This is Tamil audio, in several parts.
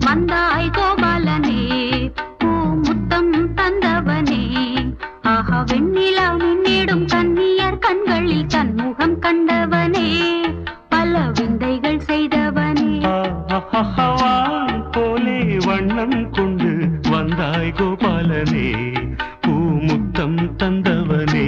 வந்தாய் கோபாலனே பூ முத்தம் தந்தவனே ஆஹா வெண்ணிலா மின்னிடும் கன்னியர் கண்களில் தன்முகம் கண்டவனே பல விந்தைகள் செய்தவனே போலே வண்ணம் கொண்டு வந்தாய் கோபாலனே பூ முத்தம் தந்தவனே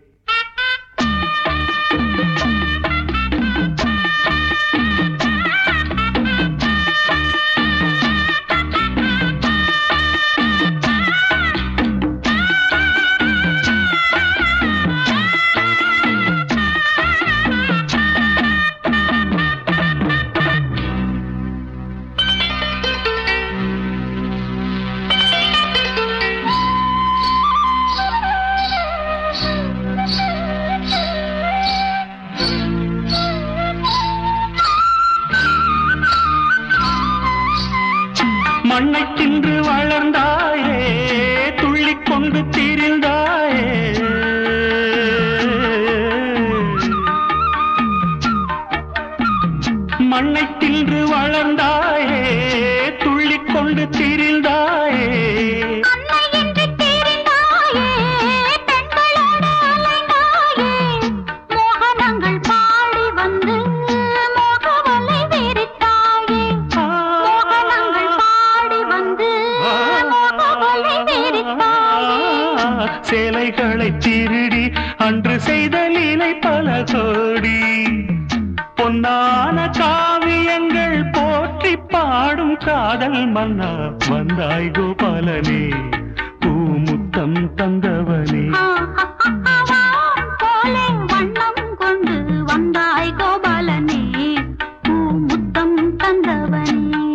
மண்ணை தின்று வளர்ந்தாயே துள்ளிக் கொண்டு திரிந்தாயே மண்ணை தின்று வளர்ந்தாயே துள்ளிக் கொண்டு திரிந்தாயே சேலைகளை திருடி அன்று செய்த லீலை பல கோடி பொன்னான காவியங்கள் போற்றி பாடும் காதல் மன்னா வந்தாய் கோபாலனே பூ முத்தம் தந்தவனே வண்ணம் கொண்டு வந்தாய் கோபாலனே பூ முத்தம் தந்தவனே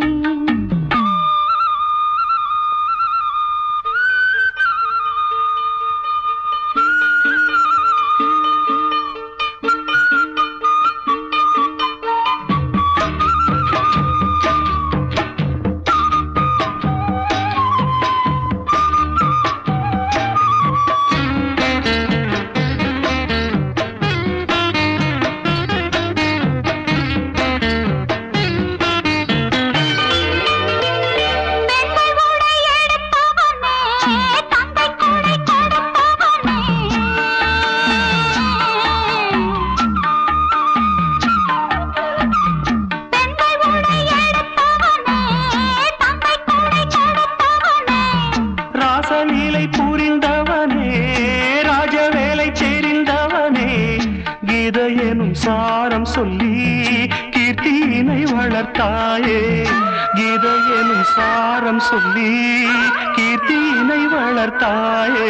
ராசலீலை புரிந்தவனே ராஜவேலை தெரிந்தவனே கீதை எனும் சாரம் சொல்லி கீர்த்தியினை வளர்த்தாயே கீதை எனும் சாரம் சொல்லி கீர்த்தியினை வளர்த்தாயே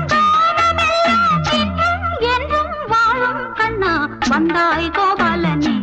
வந்தாய் கோபாலனே